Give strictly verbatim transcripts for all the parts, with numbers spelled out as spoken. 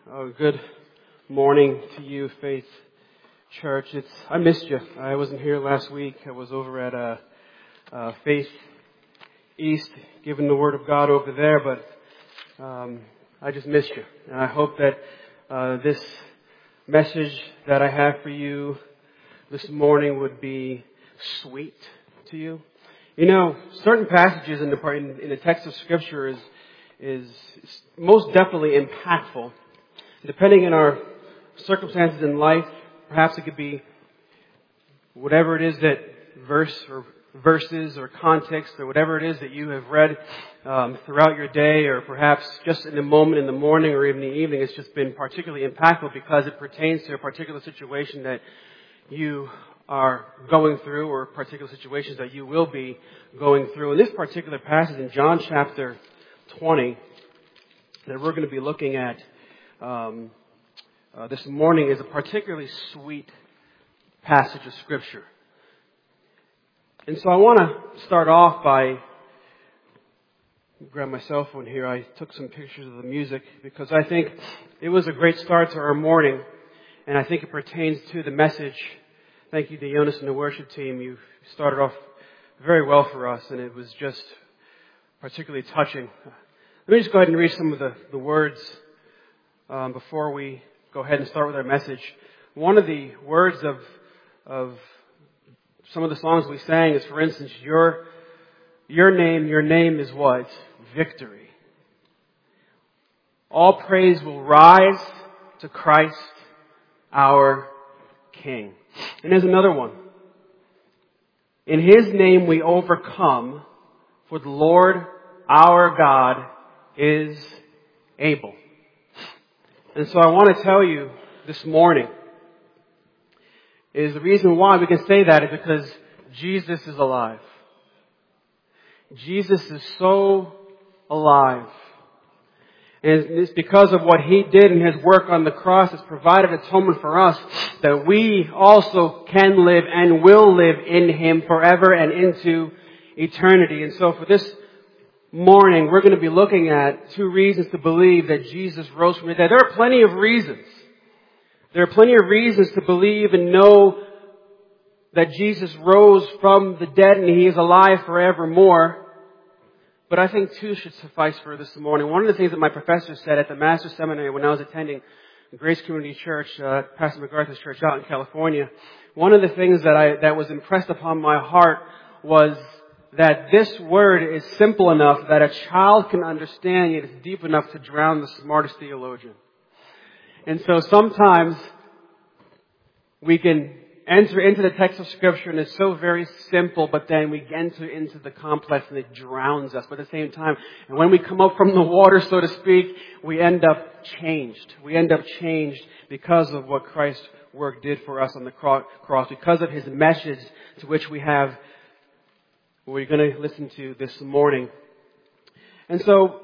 Oh, good morning to you, Faith Church. It's I missed you. I wasn't here last week. I was over at uh, uh, Faith East, giving the Word of God over there, but um, I just missed you. And I hope that uh, this message that I have for you this morning would be sweet to you. You know, certain passages in the in, in the text of Scripture is is most definitely impactful. Depending on our circumstances in life, perhaps it could be whatever it is that verse or verses or context or whatever it is that you have read um, throughout your day, or perhaps just in the moment in the morning or even in the evening. It's just been particularly impactful because it pertains to a particular situation that you are going through, or particular situations that you will be going through. In this particular passage in John chapter twenty that we're going to be looking at um, uh, this morning is a particularly sweet passage of Scripture. And so I want to start off by, grab my cell phone here, I took some pictures of the music because I think it was a great start to our morning, and I think it pertains to the message. Thank you to Jonas and the worship team. You started off very well for us, and it was just particularly touching. Let me just go ahead and read some of the, the words um, before we go ahead and start with our message. One of the words of of some of the songs we sang is, for instance, your your name, your name is what? Victory. All praise will rise to Christ, our King. And there's another one. In His name we overcome, for the Lord our God is able. And so I want to tell you this morning is the reason why we can say that is because Jesus is alive. Jesus is so alive. And it's because of what He did in His work on the cross. It's provided atonement for us that we also can live and will live in Him forever and into eternity. And so for this morning, we're going to be looking at two reasons to believe that Jesus rose from the dead. There are plenty of reasons. There are plenty of reasons to believe and know that Jesus rose from the dead and He is alive forevermore. But I think two should suffice for this morning. One of the things that my professor said at the Master's Seminary when I was attending Grace Community Church, uh, Pastor MacArthur's church out in California, one of the things that I that was impressed upon my heart was that this word is simple enough that a child can understand, yet it's deep enough to drown the smartest theologian. And so sometimes we can enter into the text of Scripture and it's so very simple, but then we enter into the complex and it drowns us. But at the same time, and when we come up from the water, so to speak, we end up changed. We end up changed because of what Christ's work did for us on the cross, because of His message to which we have we're going to listen to this morning. And so,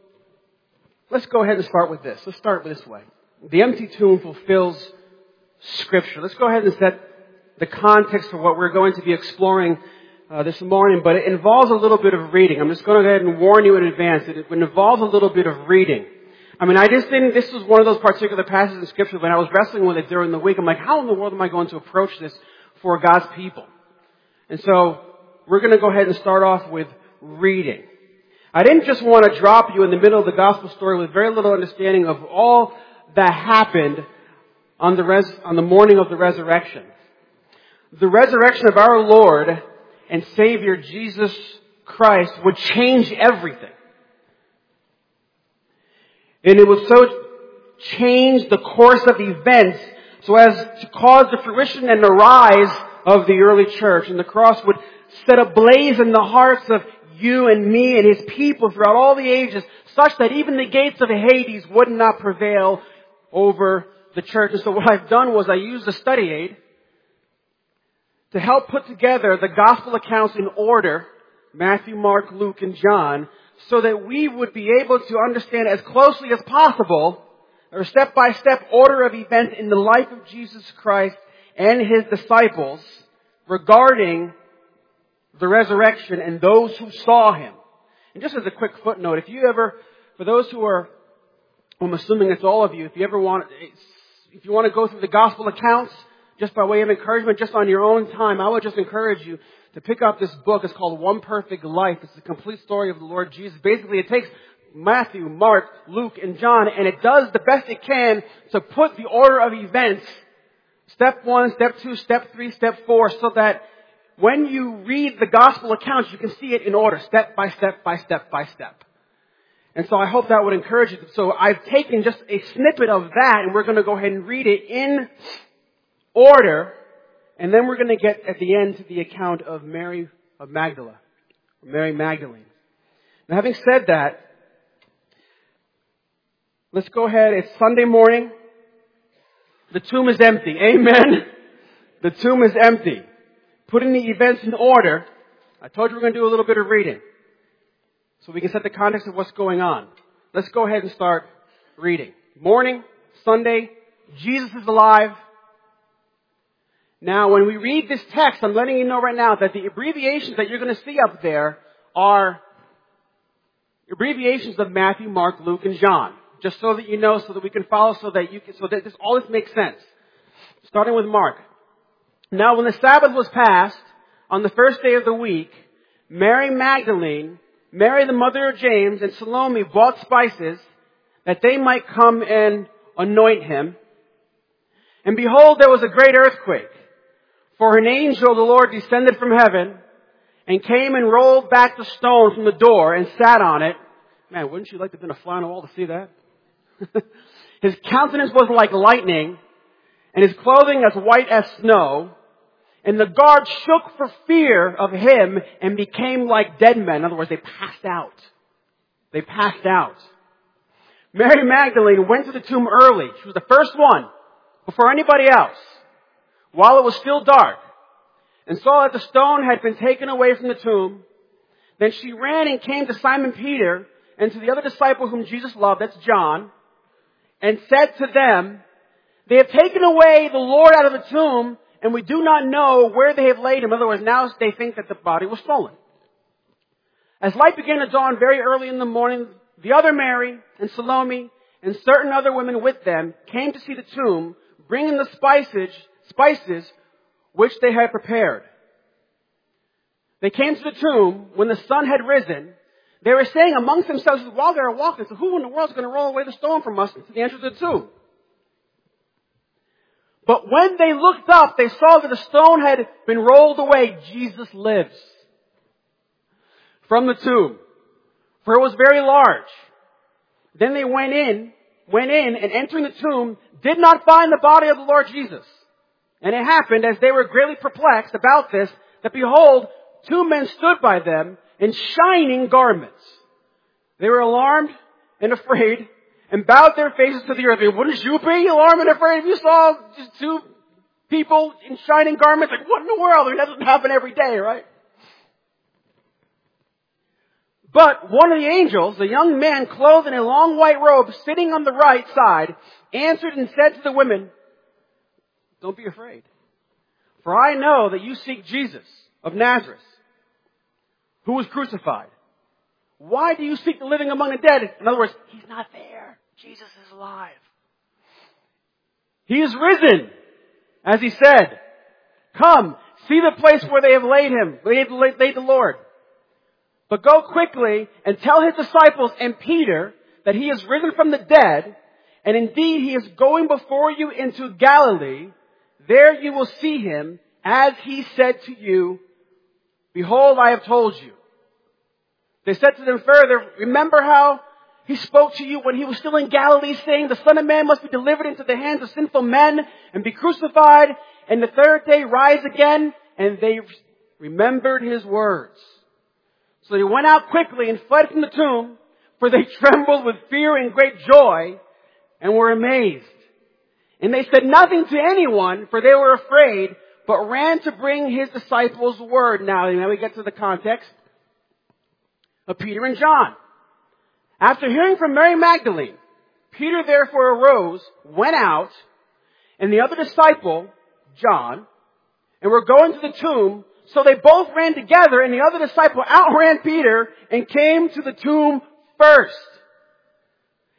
let's go ahead and start with this. Let's start this way. The empty tomb fulfills Scripture. Let's go ahead and set the context for what we're going to be exploring uh, this morning, but it involves a little bit of reading. I'm just going to go ahead and warn you in advance that it involves a little bit of reading. I mean, I just didn't, this was one of those particular passages in Scripture when I was wrestling with it during the week. I'm like, how in the world am I going to approach this for God's people? And so, we're going to go ahead and start off with reading. I didn't just want to drop you in the middle of the gospel story with very little understanding of all that happened on the res- on the morning of the resurrection. The resurrection of our Lord and Savior Jesus Christ would change everything. And it would so change the course of events so as to cause the fruition and the rise of the early church. And the cross would set ablaze in the hearts of you and me and His people throughout all the ages, such that even the gates of Hades would not prevail over the church. And so what I've done was I used a study aid to help put together the gospel accounts in order, Matthew, Mark, Luke, and John, so that we would be able to understand as closely as possible, or step-by-step order of events in the life of Jesus Christ and His disciples regarding the resurrection and those who saw Him. And just as a quick footnote, if you ever, for those who are I'm assuming it's all of you. If you ever want, if you want to go through the gospel accounts, just by way of encouragement, just on your own time, I would just encourage you to pick up this book. It's called One Perfect Life. It's the complete story of the Lord Jesus. Basically, it takes Matthew, Mark, Luke, and John, and it does the best it can to put the order of events, step one, step two, step three, step four, so that when you read the gospel accounts, you can see it in order, step by step by step by step. And so I hope that would encourage you. So I've taken just a snippet of that, and we're going to go ahead and read it in order, and then we're going to get at the end to the account of Mary of Magdala, Mary Magdalene. Now, having said that, let's go ahead. It's Sunday morning. The tomb is empty. Amen. The tomb is empty. Putting the events in order, I told you we're going to do a little bit of reading so we can set the context of what's going on. Let's go ahead and start reading. Morning, Sunday, Jesus is alive. Now, when we read this text, I'm letting you know right now that the abbreviations that you're going to see up there are abbreviations of Matthew, Mark, Luke, and John. Just so that you know, so that we can follow, so that you can, so that this, all this makes sense. Starting with Mark. Now, when the Sabbath was passed, on the first day of the week, Mary Magdalene, Mary the mother of James, and Salome bought spices that they might come and anoint him. And behold, there was a great earthquake. For an angel of the Lord descended from heaven and came and rolled back the stone from the door and sat on it. Man, wouldn't you like to have been a fly on the wall to see that? His countenance was like lightning, and his clothing as white as snow. And the guards shook for fear of him and became like dead men. In other words, they passed out. They passed out. Mary Magdalene went to the tomb early. She was the first one, before anybody else, while it was still dark, and saw that the stone had been taken away from the tomb. Then she ran and came to Simon Peter and to the other disciple whom Jesus loved, that's John, and said to them, "They have taken away the Lord out of the tomb, and we do not know where they have laid him." In other words, now they think that the body was stolen. As light began to dawn very early in the morning, the other Mary and Salome and certain other women with them came to see the tomb, bringing the spices, spices which they had prepared. They came to the tomb when the sun had risen. They were saying amongst themselves while they were walking, "So who in the world is going to roll away the stone from us to the entrance of the tomb?" But when they looked up, they saw that the stone had been rolled away. Jesus lives. From the tomb, for it was very large. Then they went in, went in, and entering the tomb, did not find the body of the Lord Jesus. And it happened, as they were greatly perplexed about this, that behold, two men stood by them in shining garments. They were alarmed and afraid, and bowed their faces to the earth. I mean, wouldn't you be alarmed and afraid if you saw just two people in shining garments? Like, what in the world? I mean, that doesn't happen every day, right? But one of the angels, a young man clothed in a long white robe, sitting on the right side, answered and said to the women, "Don't be afraid, for I know that you seek Jesus of Nazareth, who was crucified. Why do you seek the living among the dead?" In other words, he's not there. Jesus is alive. He is risen, as he said. Come, see the place where they have laid him, laid, laid the Lord. But go quickly and tell his disciples and Peter that he is risen from the dead, and indeed he is going before you into Galilee. There you will see him, as he said to you. Behold, I have told you. They said to them further, "Remember how he spoke to you when he was still in Galilee, saying, 'The Son of Man must be delivered into the hands of sinful men and be crucified, and the third day rise again.' And they remembered his words. So they went out quickly and fled from the tomb, for they trembled with fear and great joy, and were amazed. And they said nothing to anyone, for they were afraid, but ran to bring his disciples word." Now, now we get to the context of Peter and John. After hearing from Mary Magdalene, Peter therefore arose, went out, and the other disciple, John, and were going to the tomb. So they both ran together, and the other disciple outran Peter and came to the tomb first.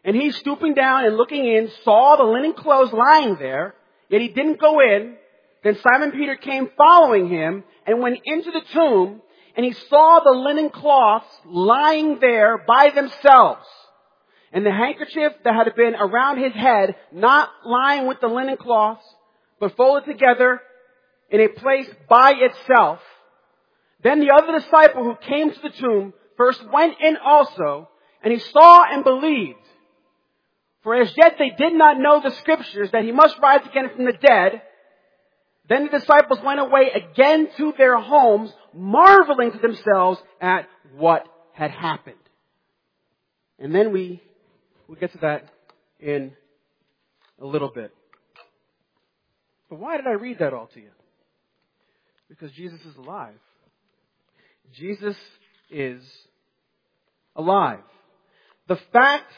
And he, stooping down and looking in, saw the linen clothes lying there, yet he didn't go in. Then Simon Peter came following him and went into the tomb, and he saw the linen cloths lying there by themselves, and the handkerchief that had been around his head, not lying with the linen cloths, but folded together in a place by itself. Then the other disciple who came to the tomb first went in also, and he saw and believed. For as yet they did not know the scriptures that he must rise again from the dead. Then the disciples went away again to their homes, marveling to themselves at what had happened. And then we, we'll get to that in a little bit. But why did I read that all to you? Because Jesus is alive. Jesus is alive. The fact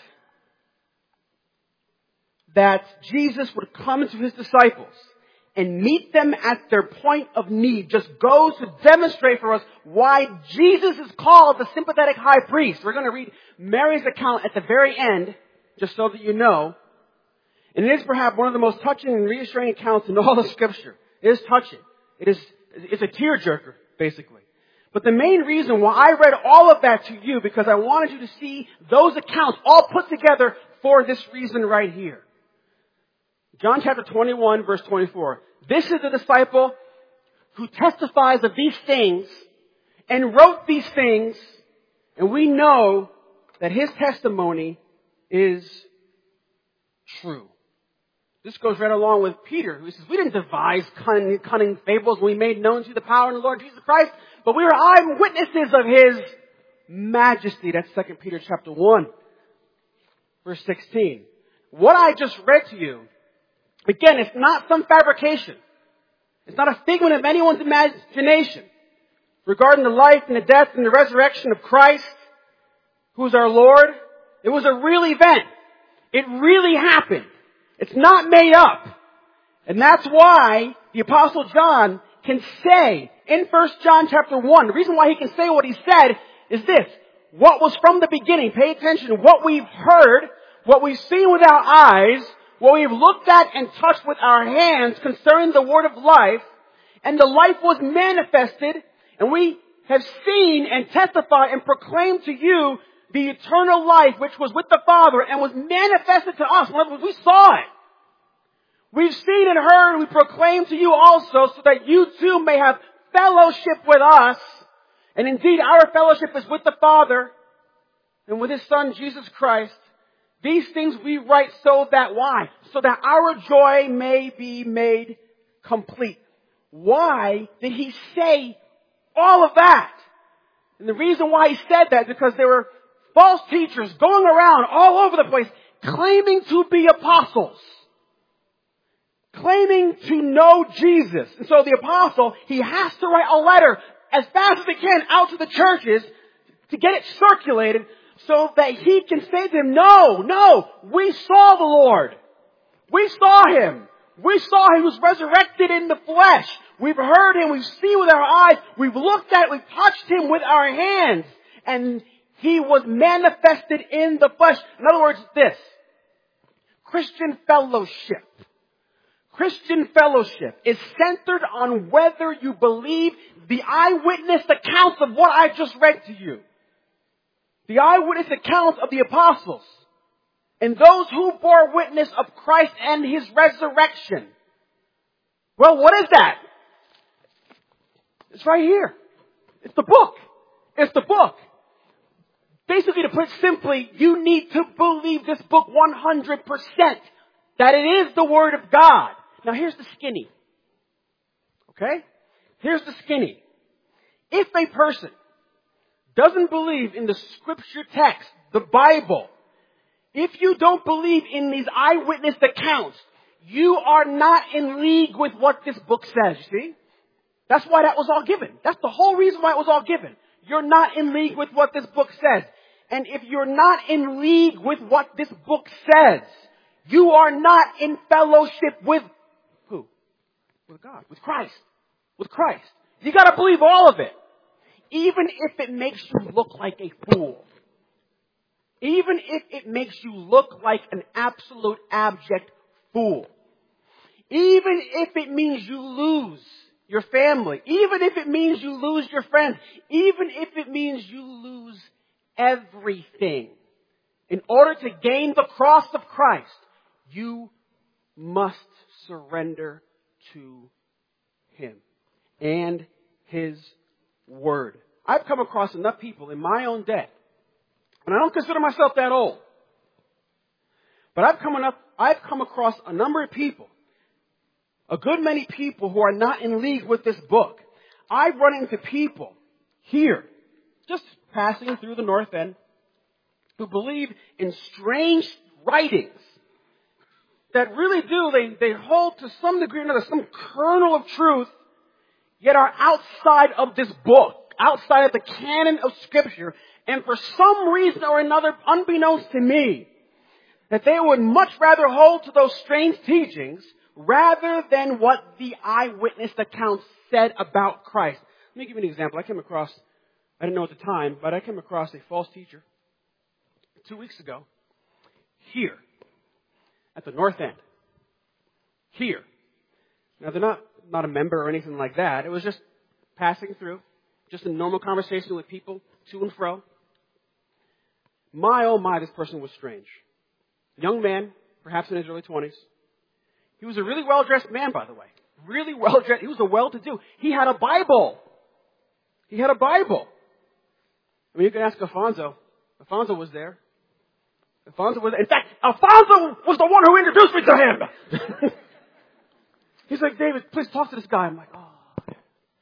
that Jesus would come to his disciples and meet them at their point of need just goes to demonstrate for us why Jesus is called the sympathetic high priest. We're going to read Mary's account at the very end, just so that you know. And it is perhaps one of the most touching and reassuring accounts in all of Scripture. It is touching. It is, it's a tearjerker, basically. But the main reason why I read all of that to you, because I wanted you to see those accounts all put together for this reason right here. John chapter twenty-one, verse twenty-four. This is the disciple who testifies of these things and wrote these things, and we know that his testimony is true. This goes right along with Peter, who says, we didn't devise cunning, cunning fables when we made known to you the power of the Lord Jesus Christ, but we were eyewitnesses of his majesty. That's Second Peter chapter one, verse sixteen. What I just read to you, again, it's not some fabrication. It's not a figment of anyone's imagination regarding the life and the death and the resurrection of Christ, who is our Lord. It was a real event. It really happened. It's not made up. And that's why the Apostle John can say in First John chapter one, the reason why he can say what he said is this: what was from the beginning, pay attention, what we've heard, what we've seen with our eyes, what we've looked at and touched with our hands concerning the word of life, and the life was manifested, and we have seen and testified and proclaimed to you the eternal life which was with the Father and was manifested to us. In other words, we saw it. We've seen and heard, we proclaim to you also, so that you too may have fellowship with us. And indeed, our fellowship is with the Father and with His Son, Jesus Christ. These things we write so that, why? So that our joy may be made complete. Why did He say all of that? And the reason why He said that is because there were false teachers going around all over the place claiming to be apostles. Claiming to know Jesus. And so the apostle, he has to write a letter as fast as he can out to the churches to get it circulated so that he can say to them, no, no, we saw the Lord. We saw Him. We saw He was resurrected in the flesh. We've heard Him. We've seen with our eyes. We've looked at it. We've touched Him with our hands. And He was manifested in the flesh. In other words, this. Christian fellowship. Christian fellowship is centered on whether you believe the eyewitness accounts of what I just read to you. The eyewitness accounts of the apostles. And those who bore witness of Christ and His resurrection. Well, what is that? It's right here. It's the book. It's the book. Basically, to put it simply, you need to believe this book one hundred percent. That it is the Word of God. Now here's the skinny. Okay? Here's the skinny. If a person doesn't believe in the Scripture text, the Bible, if you don't believe in these eyewitness accounts, you are not in league with what this book says, you see? That's why that was all given. That's the whole reason why it was all given. You're not in league with what this book says. And if you're not in league with what this book says, you are not in fellowship with who? With God. With Christ. With Christ. You gotta believe all of it. Even if it makes you look like a fool. Even if it makes you look like an absolute abject fool. Even if it means you lose your family. Even if it means you lose your friends. Even if it means you lose everything. In order to gain the cross of Christ, you must surrender to Him and His Word. I've come across enough people in my own day, and I don't consider myself that old, but I've come, enough, I've come across a number of people, a good many people who are not in league with this book. I've run into people here, just passing through the North End, who believe in strange writings that really do, they, they hold to some degree or another, some kernel of truth, yet are outside of this book, outside of the canon of Scripture, and for some reason or another, unbeknownst to me, that they would much rather hold to those strange teachings rather than what the eyewitness accounts said about Christ. Let me give you an example. I came across, I didn't know at the time, but I came across a false teacher two weeks ago here at the North End. Here. Now, they're not, not a member or anything like that. It was just passing through, just a normal conversation with people to and fro. My, oh my, this person was strange. Young man, perhaps in his early twenties. He was a really well-dressed man, by the way. Really well-dressed. He was a well-to-do. He had a Bible. He had a Bible. I mean, you can ask Alfonso. Alfonso was there. Alfonso was, in fact, Alfonso was the one who introduced me to him. He's like, David, please talk to this guy. I'm like, oh.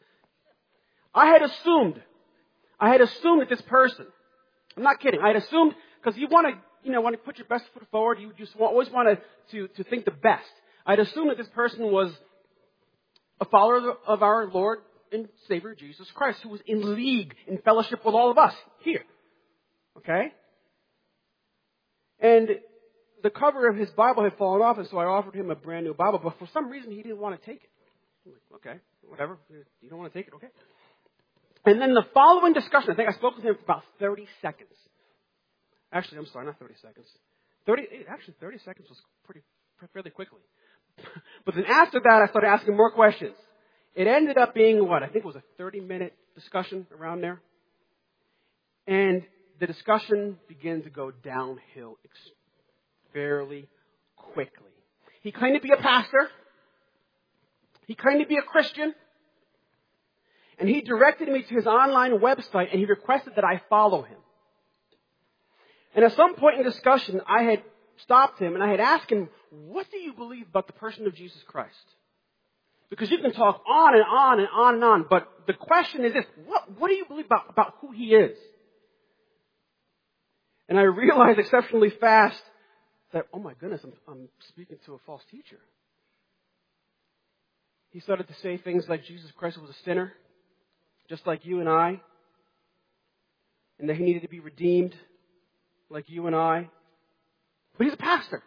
I had assumed, I had assumed that this person, I'm not kidding, I had assumed, because you want to, you know, want to put your best foot forward, you just want, always want to, to, to think the best. I had assumed that this person was a follower of, of our Lord and Savior Jesus Christ, who was in league, in fellowship with all of us here. Okay? And the cover of his Bible had fallen off, and so I offered him a brand new Bible, but for some reason he didn't want to take it. I'm like, okay, whatever. You don't want to take it, okay. And then the following discussion, I think I spoke with him for about thirty seconds. Actually, I'm sorry, not thirty seconds. thirty, actually, thirty seconds was pretty, fairly quickly. But then after that, I started asking more questions. It ended up being what? I think it was a thirty-minute discussion around there. And the discussion began to go downhill fairly quickly. He claimed to be a pastor. He claimed to be a Christian. And he directed me to his online website, and he requested that I follow him. And at some point in discussion, I had stopped him, and I had asked him, what do you believe about the person of Jesus Christ? Because you can talk on and on and on and on, but the question is this, what, what do you believe about, about who he is? And I realized exceptionally fast that, oh my goodness, I'm, I'm speaking to a false teacher. He started to say things like Jesus Christ was a sinner, just like you and I, and that he needed to be redeemed like you and I. But he's a pastor.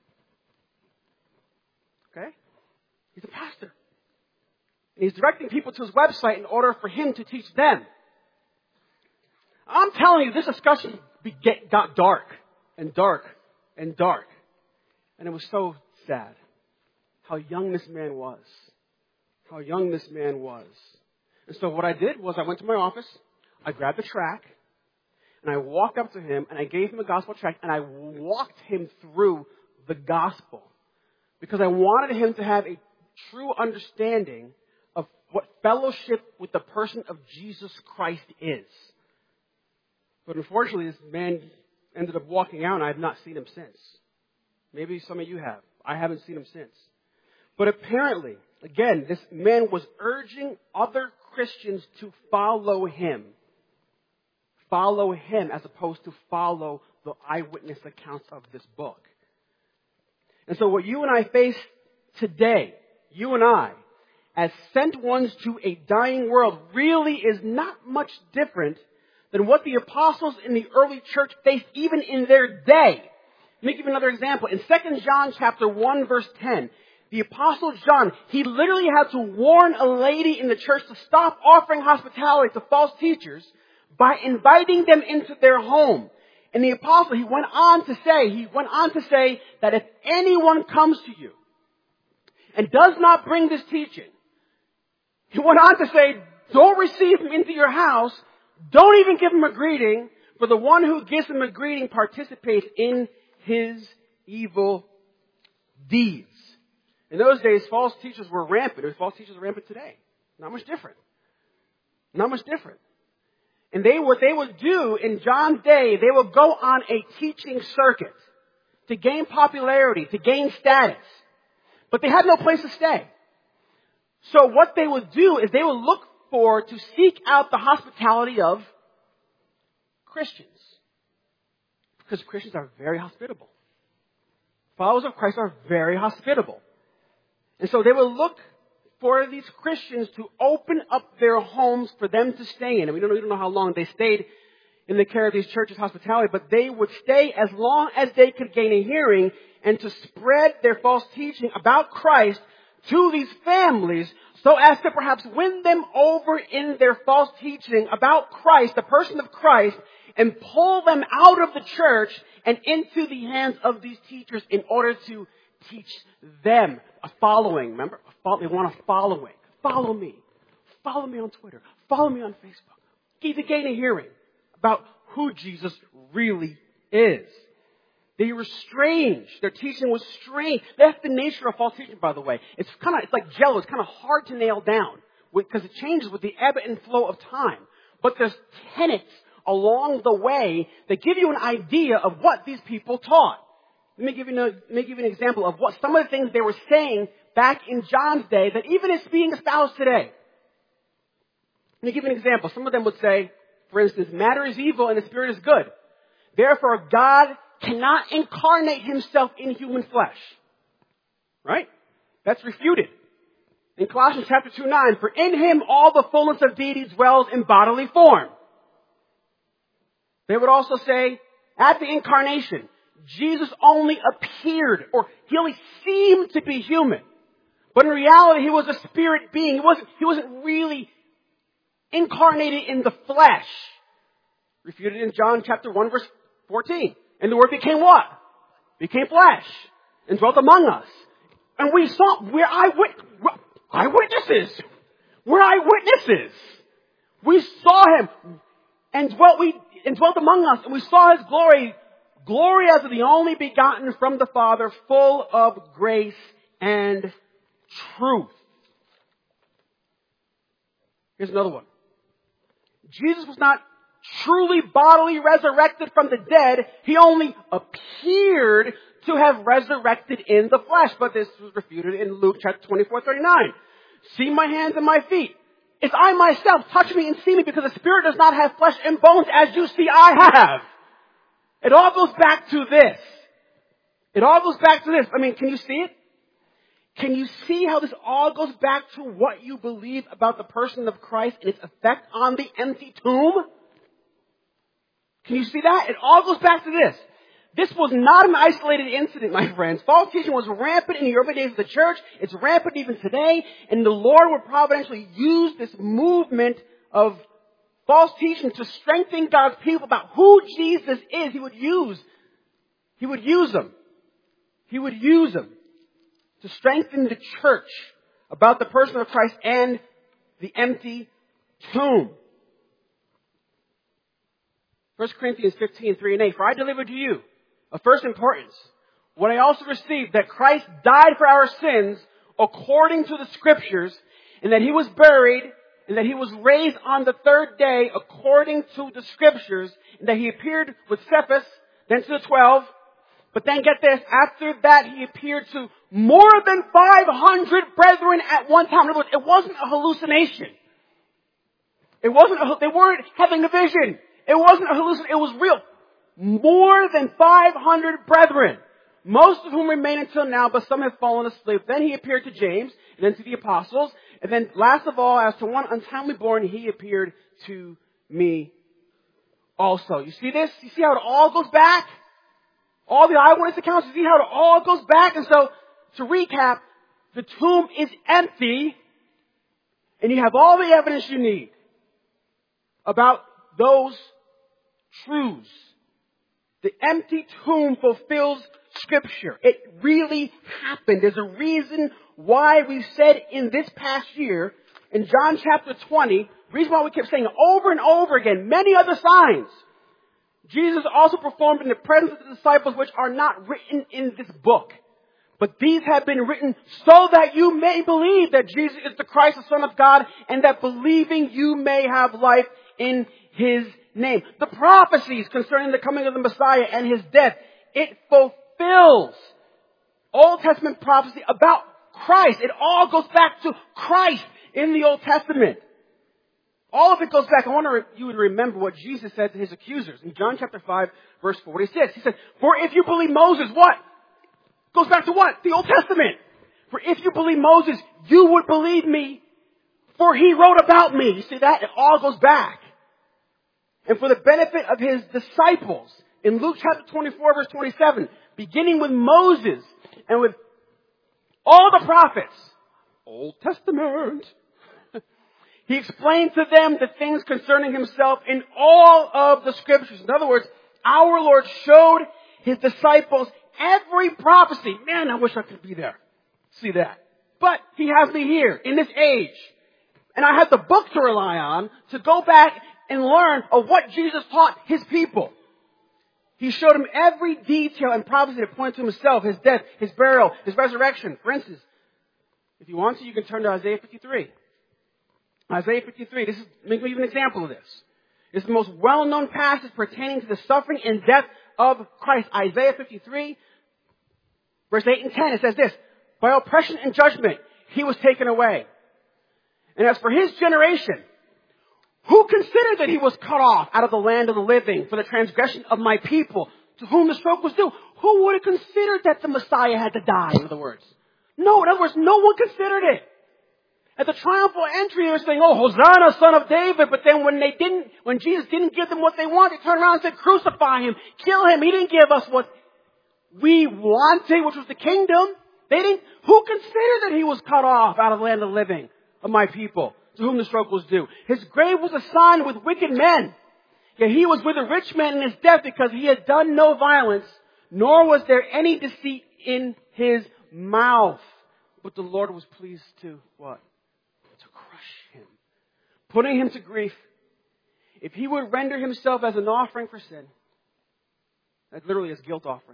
Okay? He's a pastor. And he's directing people to his website in order for him to teach them. I'm telling you, this discussion got dark and dark and dark. And it was so sad how young this man was. How young this man was. And so what I did was I went to my office, I grabbed the tract, and I walked up to him, and I gave him a gospel tract, and I walked him through the gospel. Because I wanted him to have a true understanding of what fellowship with the person of Jesus Christ is. But unfortunately, this man ended up walking out, and I have not seen him since. Maybe some of you have. I haven't seen him since. But apparently, again, this man was urging other Christians to follow him. Follow him as opposed to follow the eyewitness accounts of this book. And so what you and I face today, you and I, as sent ones to a dying world, really is not much different than what the apostles in the early church faced even in their day. Let me give you another example. In Second John chapter one, verse ten, the apostle John, he literally had to warn a lady in the church to stop offering hospitality to false teachers by inviting them into their home. And the apostle, he went on to say, he went on to say that if anyone comes to you and does not bring this teaching, he went on to say, don't receive him into your house. Don't even give him a greeting, for the one who gives him a greeting participates in his evil deeds. In those days, false teachers were rampant. False teachers are rampant today. Not much different. Not much different. And they, what they would do in John's day, they would go on a teaching circuit to gain popularity, to gain status. But they had no place to stay. So what they would do is they would look for, to seek out the hospitality of Christians. Because Christians are very hospitable. Followers of Christ are very hospitable. And so they would look for these Christians to open up their homes for them to stay in. And we don't, we don't know how long they stayed in the care of these churches' hospitality, but they would stay as long as they could gain a hearing and to spread their false teaching about Christ to these families so as to perhaps win them over in their false teaching about Christ, the person of Christ, and pull them out of the church and into the hands of these teachers in order to teach them a following. Remember, they want a following. Follow me. Follow me on Twitter. Follow me on Facebook. To gain a hearing about who Jesus really is. They were strange. Their teaching was strange. That's the nature of false teaching, by the way. It's kind of, it's like jello. It's kind of hard to nail down because it changes with the ebb and flow of time. But there's tenets along the way that give you an idea of what these people taught. Let me give you, let me give you an example of what some of the things they were saying back in John's day that even is being espoused today. Let me give you an example. Some of them would say, for instance, matter is evil and the spirit is good. Therefore, God cannot incarnate himself in human flesh. Right? That's refuted. In Colossians chapter two, nine, for in him all the fullness of deity dwells in bodily form. They would also say, at the incarnation, Jesus only appeared, or he only seemed to be human. But in reality, he was a spirit being. He wasn't, he wasn't really incarnated in the flesh. Refuted in John chapter one, verse fourteen. And the Word became what? Became flesh. And dwelt among us. And we saw, we're eyewit- eyewitnesses. We're eyewitnesses. We saw him and dwelt, we, and dwelt among us. And we saw his glory. Glory as of the only begotten from the Father, full of grace and truth. Here's another one. Jesus was not truly bodily resurrected from the dead. He only appeared to have resurrected in the flesh. But this was refuted in Luke chapter twenty-four, thirty-nine. See my hands and my feet. It's I myself. Touch me and see me, because the spirit does not have flesh and bones as you see I have. It all goes back to this. It all goes back to this. I mean, can you see it? Can you see how this all goes back to what you believe about the person of Christ and its effect on the empty tomb? Can you see that? It all goes back to this. This was not an isolated incident, my friends. False teaching was rampant in the early days of the church. It's rampant even today. And the Lord would providentially use this movement of false teaching to strengthen God's people about who Jesus is. He would use, he would use them. He would use them to strengthen the church about the person of Christ and the empty tomb. First Corinthians fifteen, three and eight. For I delivered to you of first importance what I also received, that Christ died for our sins according to the Scriptures, and that he was buried, and that he was raised on the third day according to the Scriptures, and that he appeared with Cephas, then to the twelve. But then get this, after that he appeared to more than five hundred brethren at one time. In other words, it wasn't a hallucination. It wasn't a, they weren't having a vision. It wasn't a hallucination. It was real. More than five hundred brethren, most of whom remain until now, but some have fallen asleep. Then he appeared to James, and then to the apostles. And then last of all, as to one untimely born, he appeared to me also. You see this? You see how it all goes back? All the eyewitness accounts, you see how it all goes back? And so, to recap, the tomb is empty, and you have all the evidence you need about those truths The empty tomb fulfills Scripture. It really happened. There's a reason why we said in this past year, in John chapter twenty, the reason why we kept saying over and over again, many other signs Jesus also performed in the presence of the disciples, which are not written in this book. But these have been written so that you may believe that Jesus is the Christ, the Son of God, and that believing you may have life in His name. The prophecies concerning the coming of the Messiah and His death, it fulfills Old Testament prophecy about Christ. It all goes back to Christ in the Old Testament. All of it goes back. I want you to remember what Jesus said to His accusers in John chapter five, verse forty-six. He said, for if you believe Moses, what? Goes back to what? The Old Testament. For if you believe Moses, you would believe me, for he wrote about me. You see that? It all goes back. And for the benefit of His disciples, in Luke chapter twenty-four, verse twenty-seven, beginning with Moses and with all the prophets, Old Testament, He explained to them the things concerning Himself in all of the Scriptures. In other words, our Lord showed His disciples every prophecy. Man, I wish I could be there. See that. But He has me here in this age. And I have the book to rely on to go back and learn of what Jesus taught His people. He showed them every detail and prophecy that pointed to Himself, His death, His burial, His resurrection. For instance, if you want to, you can turn to Isaiah fifty-three. Isaiah fifty-three, this is, let me give you an example of this. It's the most well-known passage pertaining to the suffering and death of Christ. Isaiah fifty-three, verse eight and ten, it says this, by oppression and judgment He was taken away. And as for His generation, who considered that He was cut off out of the land of the living for the transgression of my people, to whom the stroke was due? Who would have considered that the Messiah had to die, in other words? No, in other words, no one considered it. At the triumphal entry, they were saying, oh, Hosanna, Son of David. But then when they didn't, when Jesus didn't give them what they wanted, they turned around and said, crucify Him, kill Him. He didn't give us what we wanted, which was the kingdom. They didn't, who considered that He was cut off out of the land of the living of my people, to whom the stroke was due? His grave was assigned with wicked men. Yet He was with a rich man in His death, because He had done no violence, nor was there any deceit in His mouth. But the Lord was pleased to what? Him, putting Him to grief. If He would render Himself as an offering for sin, that literally is guilt offering,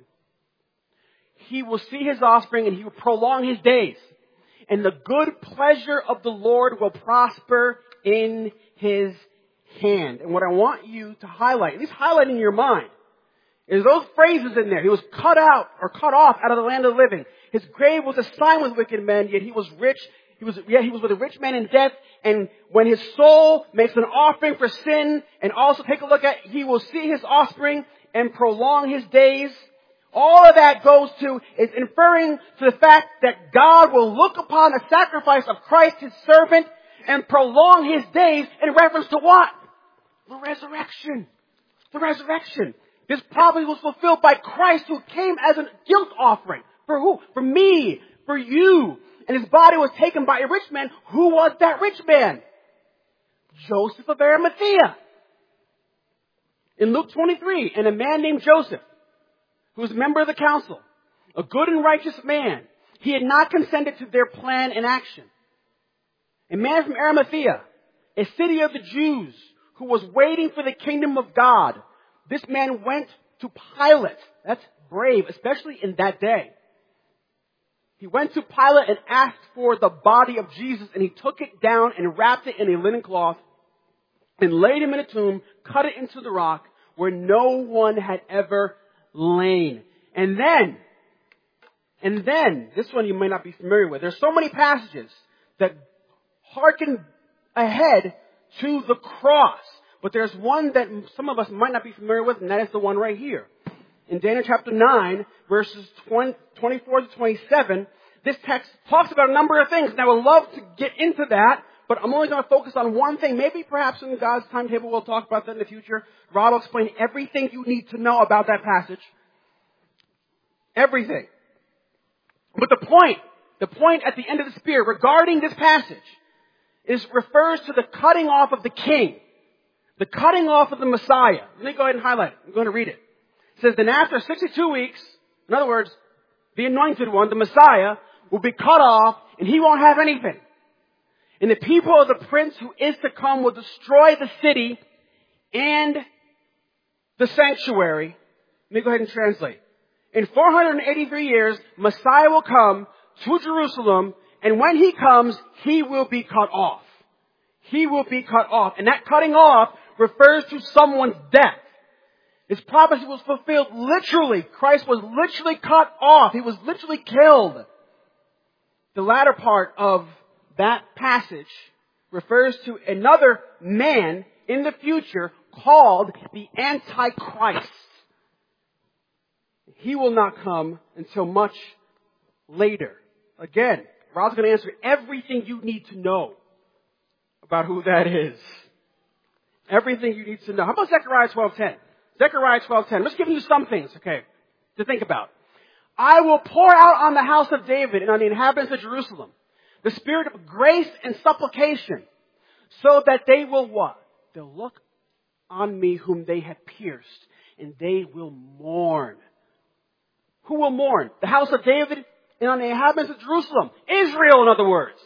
He will see His offspring and He will prolong His days. And the good pleasure of the Lord will prosper in His hand. And what I want you to highlight, at least highlight in your mind, is those phrases in there. He was cut out or cut off out of the land of the living. His grave was assigned with wicked men, yet He was rich. He was, yeah, he was with a rich man in death, and when his soul makes an offering for sin, and also take a look at, He will see His offspring and prolong His days. All of that goes to, is inferring to the fact that God will look upon the sacrifice of Christ, His servant, and prolong His days in reference to what? The resurrection. The resurrection. This prophecy was fulfilled by Christ, who came as a guilt offering. For who? For me. For you. And His body was taken by a rich man. Who was that rich man? Joseph of Arimathea. In Luke twenty-three, and a man named Joseph, who was a member of the council, a good and righteous man, he had not consented to their plan and action. A man from Arimathea, a city of the Jews, who was waiting for the kingdom of God. This man went to Pilate. That's brave, especially in that day. He went to Pilate and asked for the body of Jesus, and he took it down and wrapped it in a linen cloth and laid Him in a tomb, cut it into the rock where no one had ever lain. And then, and then, this one you may not be familiar with. There's so many passages that hearken ahead to the cross. But there's one that some of us might not be familiar with, and that is the one right here. In Daniel chapter nine, verses twenty-four to twenty-seven, this text talks about a number of things. And I would love to get into that, but I'm only going to focus on one thing. Maybe perhaps in God's timetable we'll talk about that in the future. Rob will explain everything you need to know about that passage. Everything. But the point, the point at the end of the spear regarding this passage is refers to the cutting off of the king. The cutting off of the Messiah. Let me go ahead and highlight it. I'm going to read it. It says, then after sixty-two weeks, in other words, the anointed one, the Messiah, will be cut off and he won't have anything. And the people of the prince who is to come will destroy the city and the sanctuary. Let me go ahead and translate. In four hundred eighty-three years, Messiah will come to Jerusalem, and when he comes, he will be cut off. He will be cut off. And that cutting off refers to someone's death. This prophecy was fulfilled literally. Christ was literally cut off. He was literally killed. The latter part of that passage refers to another man in the future called the Antichrist. He will not come until much later. Again, Rob's going to answer everything you need to know about who that is. Everything you need to know. How about Zechariah twelve ten? Zechariah twelve ten. I'm just giving you some things, okay, to think about. I will pour out on the house of David and on the inhabitants of Jerusalem the spirit of grace and supplication, so that they will what? They'll look on me whom they had pierced, and they will mourn. Who will mourn? The house of David and on the inhabitants of Jerusalem. Israel, in other words.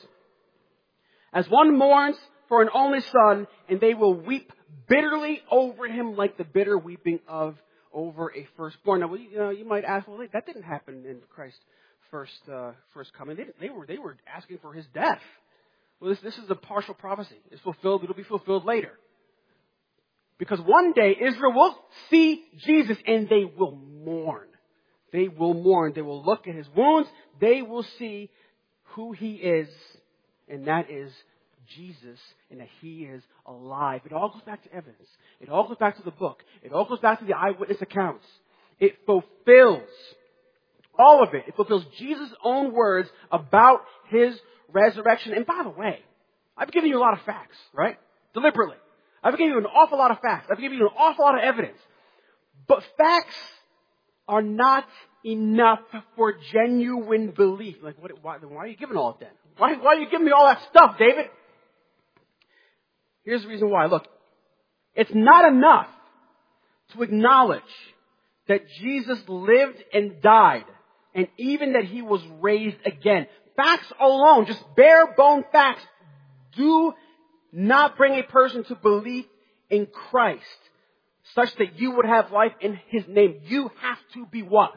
As one mourns for an only son, and they will weep bitterly over him like the bitter weeping of over a firstborn. Now, you know, you might ask, well, that didn't happen in Christ's first uh, first coming. They, they were they were asking for his death. Well, this this is a partial prophecy. It's fulfilled. It'll be fulfilled later. Because one day Israel will see Jesus and they will mourn. They will mourn. They will look at his wounds. They will see who he is, and that is Jesus, and that he is alive. It all goes back to evidence. It all goes back to the book. It all goes back to the eyewitness accounts. It fulfills all of it. It fulfills Jesus' own words about his resurrection. And by the way, I've given you a lot of facts, right? Deliberately. I've given you an awful lot of facts. I've given you an awful lot of evidence. But facts are not enough for genuine belief. Like, what, why, why are you giving all of that? Why, why are you giving me all that stuff, David? Here's the reason why. Look, it's not enough to acknowledge that Jesus lived and died, and even that he was raised again. Facts alone, just bare bone facts, do not bring a person to belief in Christ, such that you would have life in his name. You have to be what?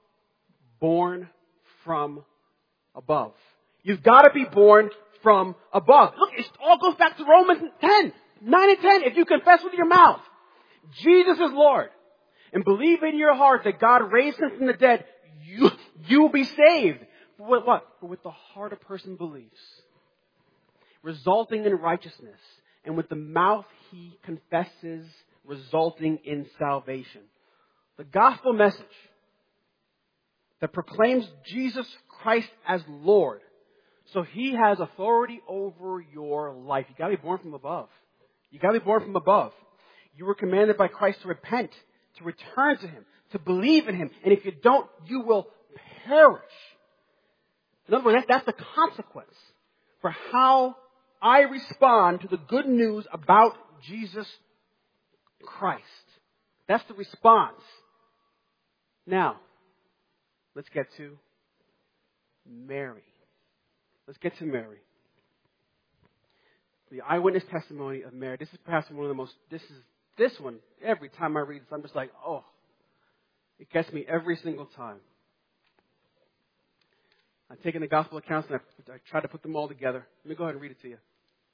Born from above. You've got to be born from above. Look, it all goes back to Romans ten, nine and ten. If you confess with your mouth, Jesus is Lord, and believe in your heart that God raised him from the dead, you, you will be saved. But with what? But with the heart a person believes, resulting in righteousness, and with the mouth he confesses, resulting in salvation. The gospel message that proclaims Jesus Christ as Lord. So he has authority over your life. You got to be born from above. You got to be born from above. You were commanded by Christ to repent, to return to him, to believe in him. And if you don't, you will perish. In other words, that, that's the consequence for how I respond to the good news about Jesus Christ. That's the response. Now, let's get to Mary. Let's get to Mary. The eyewitness testimony of Mary. This is perhaps one of the most, this is, this one, every time I read this, I'm just like, oh, it gets me every single time. I've taken the gospel accounts and I've, I've tried to put them all together. Let me go ahead and read it to you.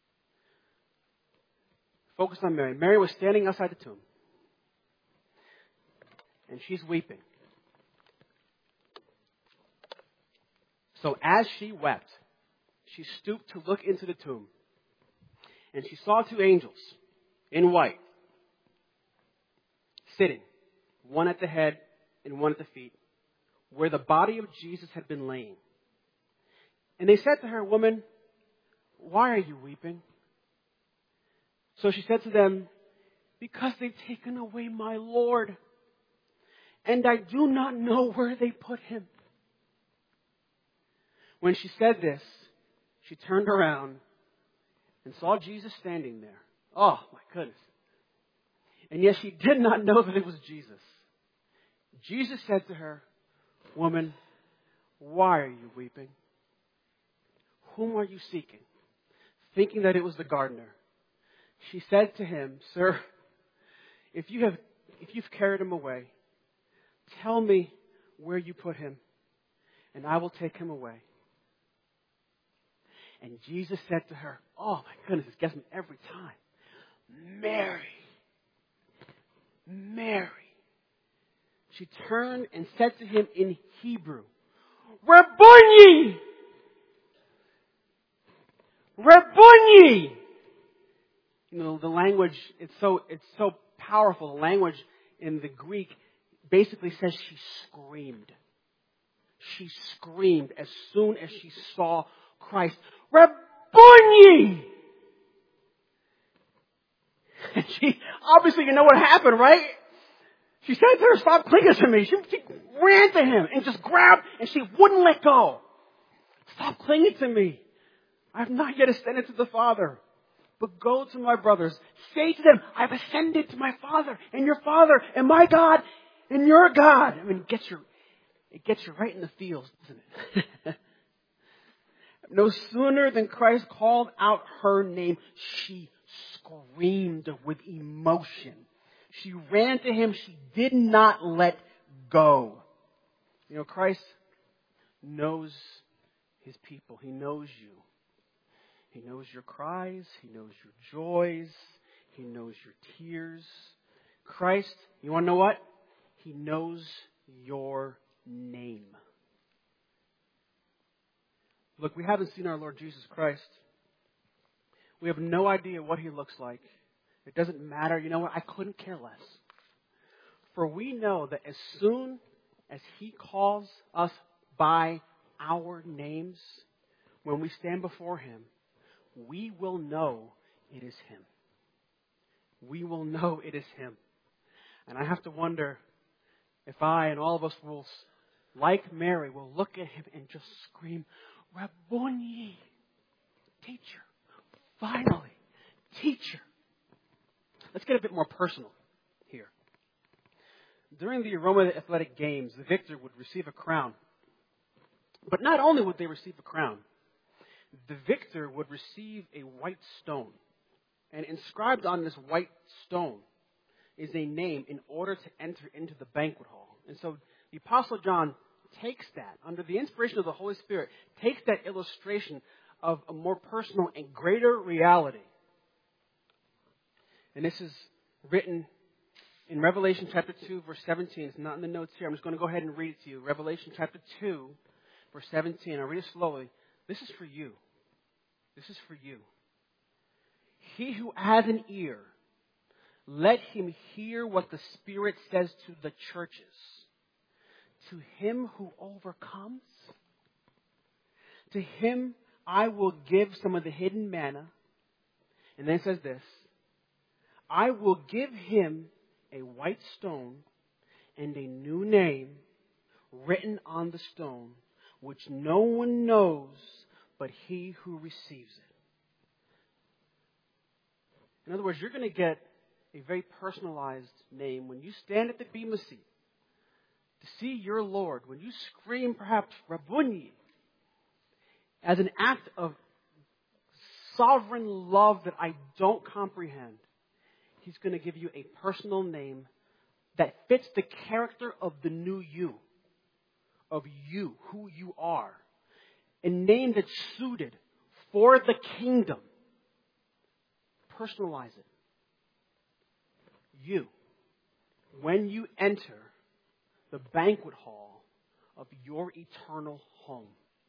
Focus on Mary. Mary was standing outside the tomb. And she's weeping. So as she wept, she stooped to look into the tomb. And she saw two angels in white, sitting, one at the head and one at the feet, where the body of Jesus had been laying. And they said to her, "Woman, why are you weeping?" So she said to them, "Because they've taken away my Lord, and I do not know where they put him." When she said this, she turned around and saw Jesus standing there. Oh, my goodness. And yet she did not know that it was Jesus. Jesus said to her, "Woman, why are you weeping? Whom are you seeking?" Thinking that it was the gardener. She said to him, "Sir, if you have, if you've carried him away, tell me where you put him, and I will take him away." And Jesus said to her, oh my goodness, it gets me every time, "Mary, Mary." She turned and said to him in Hebrew, "Rabboni! Rabboni!" You know, the language, it's so, it's so powerful. The language in the Greek basically says she screamed. She screamed as soon as she saw Christ. "Rabboni!" And she, obviously you know what happened, right? She said to her, "Stop clinging to me." She, she ran to him and just grabbed, and she wouldn't let go. "Stop clinging to me. I have not yet ascended to the Father. But go to my brothers. Say to them, I've ascended to my Father and your Father and my God and your God." I mean, it gets you, it gets you right in the feels, doesn't it? No sooner than Christ called out her name, she screamed with emotion. She ran to him. She did not let go. You know, Christ knows his people. He knows you. He knows your cries. He knows your joys. He knows your tears. Christ, you want to know what? He knows your name. Look, we haven't seen our Lord Jesus Christ. We have no idea what he looks like. It doesn't matter. You know what? I couldn't care less. For we know that as soon as he calls us by our names, when we stand before him, we will know it is him. We will know it is him. And I have to wonder if I and all of us will, like Mary, will look at him and just scream, "Rabboni, teacher, finally, teacher." Let's get a bit more personal here. During the Roma Athletic Games, the victor would receive a crown. But not only would they receive a crown, the victor would receive a white stone. And inscribed on this white stone is a name in order to enter into the banquet hall. And so the Apostle John takes that, under the inspiration of the Holy Spirit, takes that illustration of a more personal and greater reality. And this is written in Revelation chapter two, verse seventeen. It's not in the notes here. I'm just going to go ahead and read it to you. Revelation chapter two, verse seventeen. I'll read it slowly. This is for you. This is for you. "He who has an ear, let him hear what the Spirit says to the churches. To him who overcomes, to him I will give some of the hidden manna." And then it says this, "I will give him a white stone and a new name written on the stone, which no one knows but he who receives it." In other words, you're going to get a very personalized name when you stand at the Bema seat to see your Lord, when you scream perhaps "Rabboni," as an act of sovereign love that I don't comprehend. He's going to give you a personal name that fits the character of the new you, of you, who you are. A name that's suited for the kingdom. Personalize it. You, when you enter the banquet hall of your eternal home.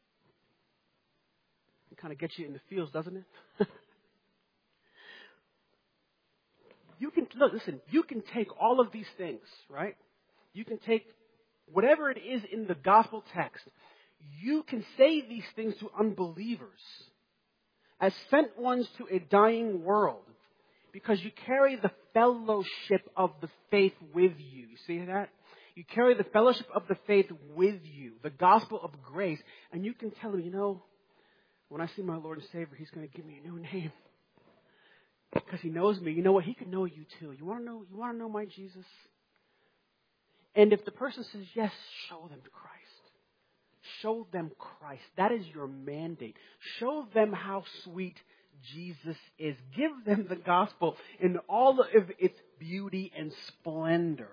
It kind of gets you in the feels, doesn't it? You can, look, listen, you can take all of these things, right? You can take whatever it is in the gospel text. You can say these things to unbelievers as sent ones to a dying world because you carry the fellowship of the faith with you. You see that? You carry the fellowship of the faith with you, the gospel of grace, and you can tell them, you know, when I see my Lord and Savior, he's going to give me a new name. Because he knows me. You know what? He could know you too. You want to know, you want to know my Jesus? And if the person says yes, show them Christ. Show them Christ. That is your mandate. Show them how sweet Jesus is. Give them the gospel in all of its beauty and splendor.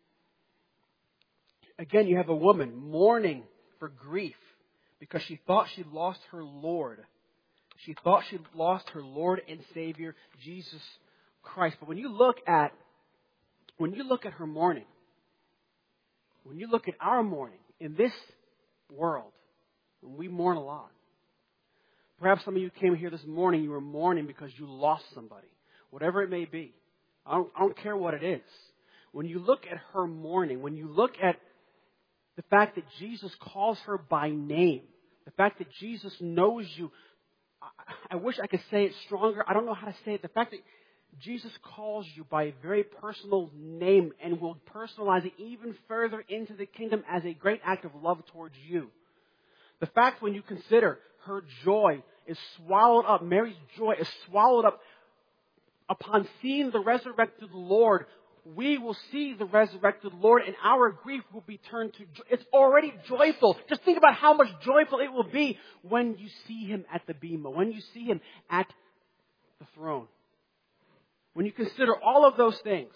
Again, you have a woman mourning for grief because she thought she lost her Lord. She thought she lost her Lord and Savior, Jesus Christ. But when you look at, when you look at her mourning, when you look at our mourning in this world, we mourn a lot. Perhaps some of you came here this morning, you were mourning because you lost somebody. Whatever it may be. I don't, I don't care what it is. When you look at her mourning, when you look at the fact that Jesus calls her by name, the fact that Jesus knows you, I, I wish I could say it stronger. I don't know how to say it. The fact that Jesus calls you by a very personal name and will personalize it even further into the kingdom as a great act of love towards you. The fact when you consider her joy is swallowed up, Mary's joy is swallowed up upon seeing the resurrected Lord. We will see the resurrected Lord and our grief will be turned to joy. It's already joyful. Just think about how much joyful it will be when you see him at the bema, when you see him at the throne. When you consider all of those things,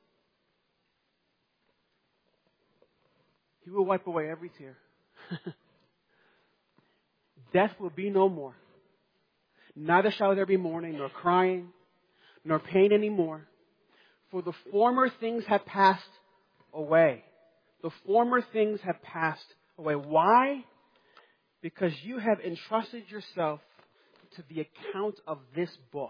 he will wipe away every tear. Death will be no more. Neither shall there be mourning, nor crying, nor pain anymore. For the former things have passed away. The former things have passed away. Why? Because you have entrusted yourself to the account of this book.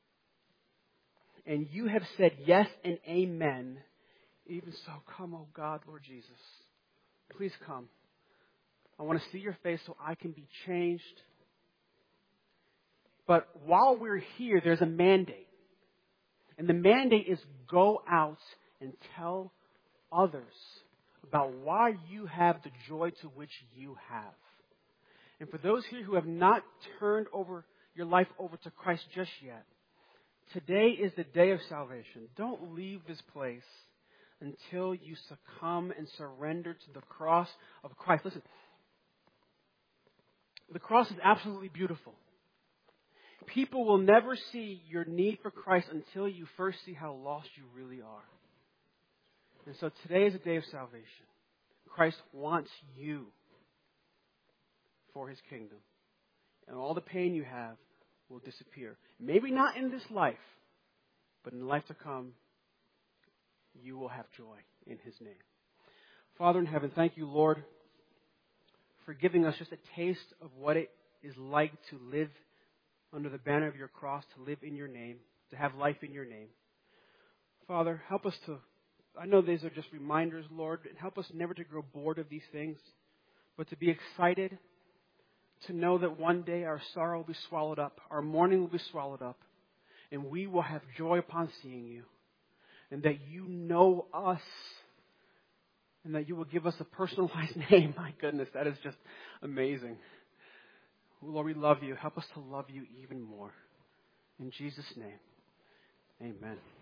And you have said yes and amen. Even so, come, O God, Lord Jesus. Please come. I want to see your face so I can be changed. But while we're here, there's a mandate. And the mandate is go out and tell others about why you have the joy to which you have. And for those here who have not turned over your life over to Christ just yet, today is the day of salvation. Don't leave this place until you succumb and surrender to the cross of Christ. Listen, the cross is absolutely beautiful. People will never see your need for Christ until you first see how lost you really are. And so today is a day of salvation. Christ wants you for his kingdom. And all the pain you have will disappear. Maybe not in this life, but in the life to come, you will have joy in his name. Father in heaven, thank you, Lord, for giving us just a taste of what it is like to live under the banner of your cross, to live in your name, to have life in your name. Father, help us to, I know these are just reminders, Lord, and help us never to grow bored of these things, but to be excited, to know that one day our sorrow will be swallowed up, our mourning will be swallowed up, and we will have joy upon seeing you, and that you know us, and that you will give us a personalized name. My goodness, that is just amazing. Lord, we love you. Help us to love you even more. In Jesus' name, amen.